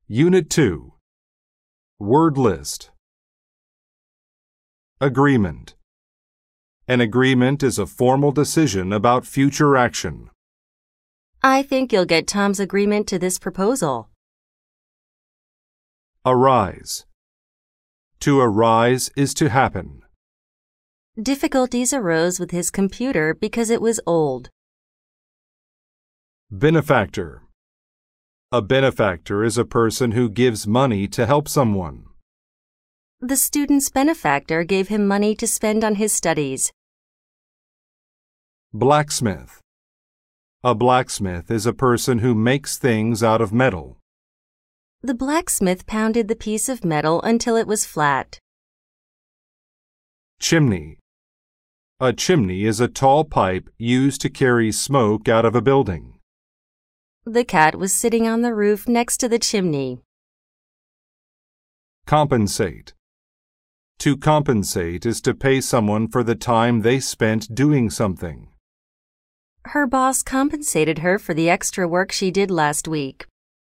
Unit 2. Word list. Agreement. An agreement is a formal decision about future action. I think you'll get Tom's agreement to this proposal. Arise. To arise is to happen. Difficulties arose with his computer because it was old. Benefactor. A benefactor is a person who gives money to help someone. The student's benefactor gave him money to spend on his studies. Blacksmith. A blacksmith is a person who makes things out of metal. The blacksmith pounded the piece of metal until it was flat. Chimney. A chimney is a tall pipe used to carry smoke out of a building. The cat was sitting on the roof next to the chimney. Compensate. To compensate is to pay someone for the time they spent doing something. Her boss compensated her for the extra work she did last week.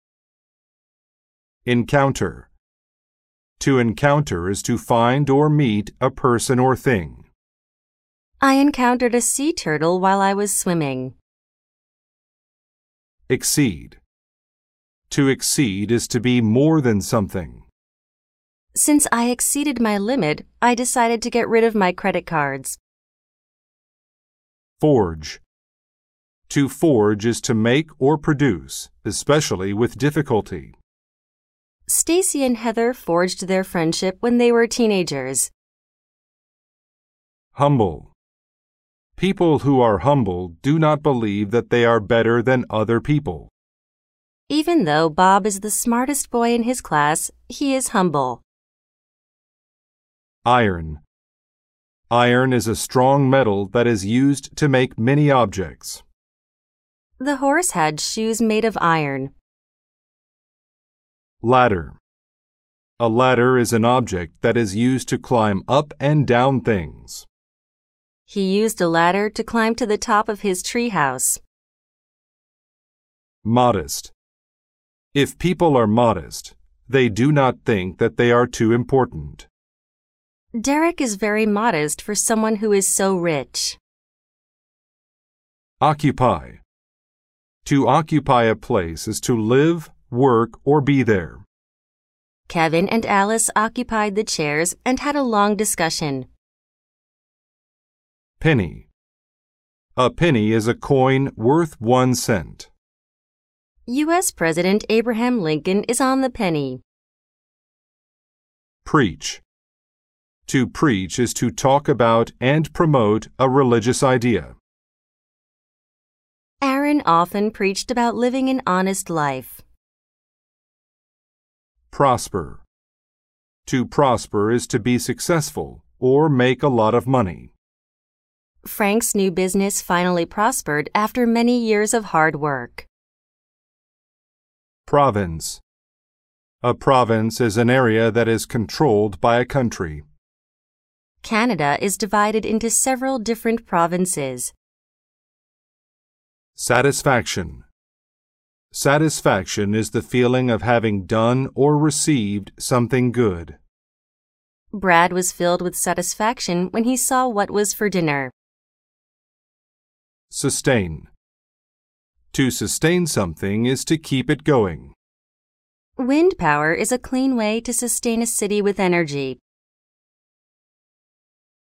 Encounter. To encounter is to find or meet a person or thing. I encountered a sea turtle while I was swimming. Exceed. To exceed is to be more than something. Since I exceeded my limit, I decided to get rid of my credit cards. Forge. To forge is to make or produce, especially with difficulty. Stacy and Heather forged their friendship when they were teenagers. Humble. People who are humble do not believe that they are better than other people. Even though Bob is the smartest boy in his class, he is humble. Iron. Iron is a strong metal that is used to make many objects. The horse had shoes made of iron. Ladder. A ladder is an object that is used to climb up and down things. He used a ladder to climb to the top of his treehouse. Modest. If people are modest, they do not think that they are too important. Derek is very modest for someone who is so rich. Occupy. To occupy a place is to live, work, or be there. Kevin and Alice occupied the chairs and had a long discussion. Penny. A penny is a coin worth 1 cent. U.S. President Abraham Lincoln is on the penny. Preach. To preach is to talk about and promote a religious idea. Aaron often preached about living an honest life. Prosper. To prosper is to be successful or make a lot of money. Frank's new business finally prospered after many years of hard work. Province. A province is an area that is controlled by a country. Canada is divided into several different provinces. Satisfaction. Satisfaction is the feeling of having done or received something good. Brad was filled with satisfaction when he saw what was for dinner. Sustain. To sustain something is to keep it going. Wind power is a clean way to sustain a city with energy.